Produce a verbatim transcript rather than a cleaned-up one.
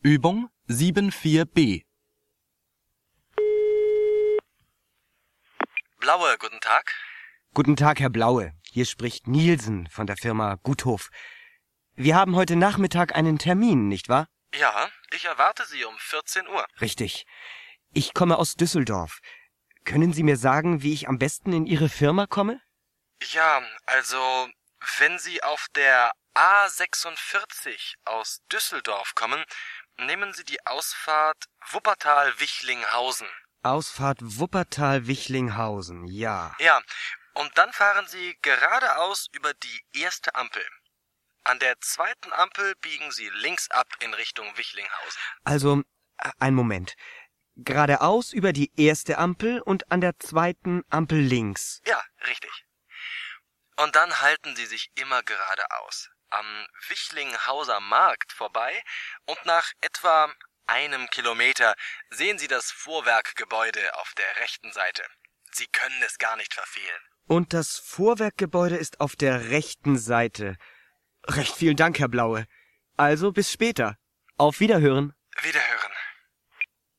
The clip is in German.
Übung sieben vier b. Blaue, guten Tag. Guten Tag, Herr Blaue. Hier spricht Nielsen von der Firma Guthof. Wir haben heute Nachmittag einen Termin, nicht wahr? Ja, ich erwarte Sie um vierzehn Uhr. Richtig. Ich komme aus Düsseldorf. Können Sie mir sagen, wie ich am besten in Ihre Firma komme? Ja, also, wenn Sie auf der A sechsundvierzig aus Düsseldorf kommen, nehmen Sie die Ausfahrt Wuppertal-Wichlinghausen. Ausfahrt Wuppertal-Wichlinghausen, ja. Ja, und dann fahren Sie geradeaus über die erste Ampel. An der zweiten Ampel biegen Sie links ab in Richtung Wichlinghausen. Also, äh, ein Moment. Geradeaus über die erste Ampel und an der zweiten Ampel links. Ja, richtig. Und dann halten Sie sich immer geradeaus. Am Wichlinghauser Markt vorbei und nach etwa einem Kilometer sehen Sie das Vorwerkgebäude auf der rechten Seite. Sie können es gar nicht verfehlen. Und das Vorwerkgebäude ist auf der rechten Seite. Recht vielen Dank, Herr Blaue. Also bis später. Auf Wiederhören.